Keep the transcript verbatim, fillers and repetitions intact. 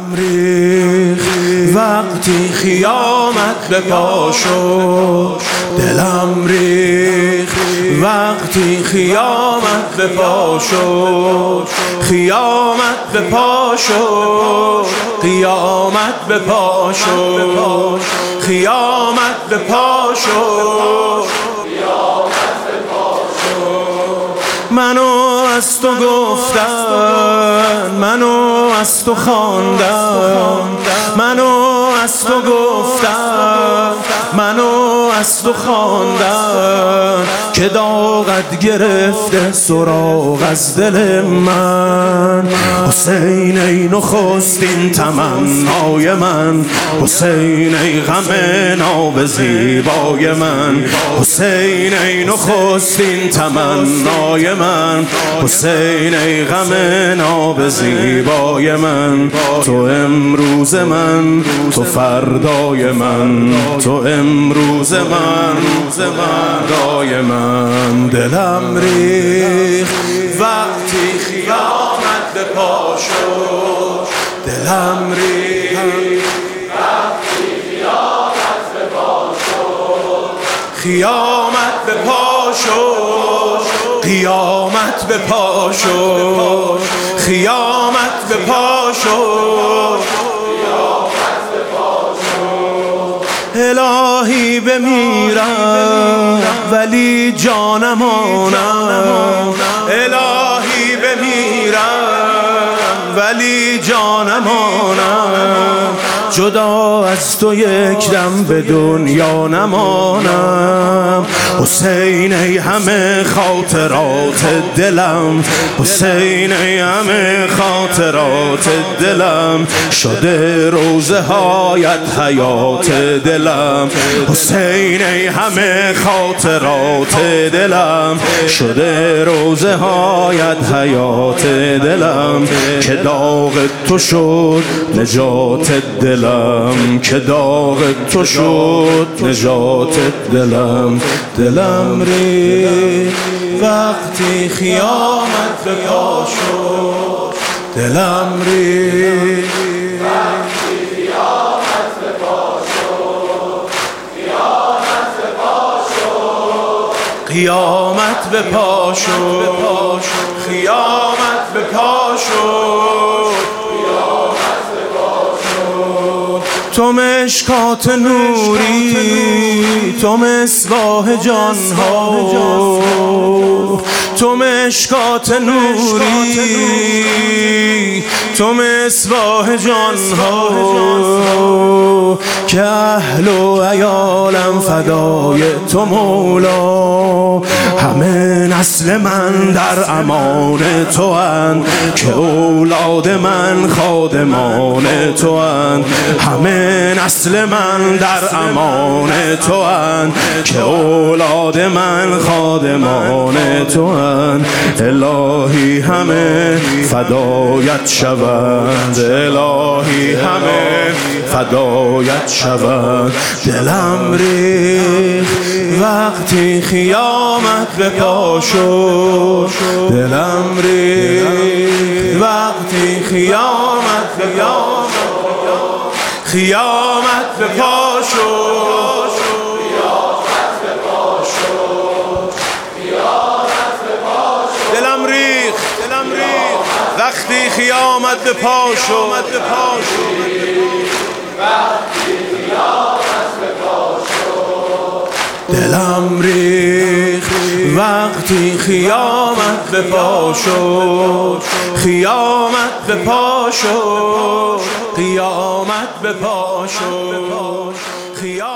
ریخ وقتی خیامت به پا شد، دلم ریخ وقتی خیامت به پا شد، خیامت به پا شد، قیامت به پا شد، خیامت به پا شد، منو از تو گفتن، منو از تو خواندن، منو از تو گفتن، منو از تو خواندن که داغت گرفته سراغ از دل من. حسین ای نخستین تمنای من، حسین ای غم ناب زیبای من، حسین ای نخستین تمنای من، حسین ای غم ناب زیبای من. تو امروز من، تو فردای من، تو امروز من، فردای من. دلم ریخ وقتی خیامت به پا شد، دلم ریخ وقتی خیامت به پا شد، خیامت به پا شد، قیامت به پا شد، خیامت به پا شد، الهی بمیرم ولی جانم آنم، الهی بمیرم ولی جانم آنم، جدا از تو یک دم به دنیا نمانم. حسین ای همه خاطرات دلم، حسین ای همه خاطرات دلم، شده روزه هایت حیات دلم. حسین ای همه خاطرات دلم، شده روزه هایت حیات دلم، که داغ تو شد نجات دلم، که داغ تو شد نجات دلم. دلم ریخ وقتی خیامت به پا شد، دلم ریخ وقتی خیامت به پا شد، خیامت به پا شد، قیامت به پا شد، خیامت به پا شد. تو مشکات نوری، تو مصباح جانها، تو مشکات نوری، تو مصباح جانها، که اهل و عیالم فدای تو مولا. همه نسل من در امان تو اند، که اولاد من خادمان تو اند. همه نسل من در امان تو اند، که اولاد من خادمان تو اند. الهی همه فدایت شوند، الهی همه فدایت شوند. دلم ریخ وقتی خیامت به پا شد، دلم ریخ وقتی خیامت به پا شد، خیامت به پا شد، خیامت به پا شد، خیامت به پا شد. دلم ریخ، دلم ریخ وقتی خیامت به پا شد، وقتی خیامت به پا شد. دلم ریخ وقتی خیامت به پا شد، خیامت به پا شد، قیامت به پا شد،